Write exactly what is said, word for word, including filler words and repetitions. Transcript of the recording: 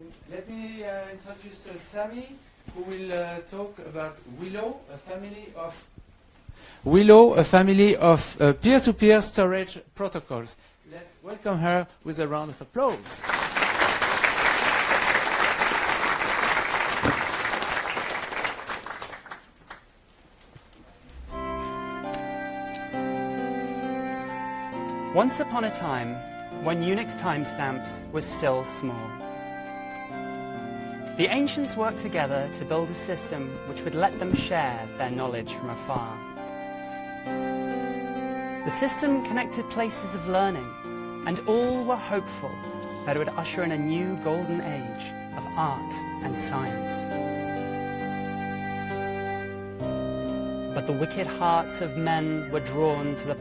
Let me uh, introduce uh, Sami, who will uh, talk about Willow, a family of Willow, a family of uh, peer-to-peer storage protocols. Let's welcome her with a round of applause. Once upon a time, when Unix timestamps were still small, the ancients worked together to build a system which would let them share their knowledge from afar. The system connected places of learning, and all were hopeful that it would usher in a new golden age of art and science. But the wicked hearts of men were drawn to the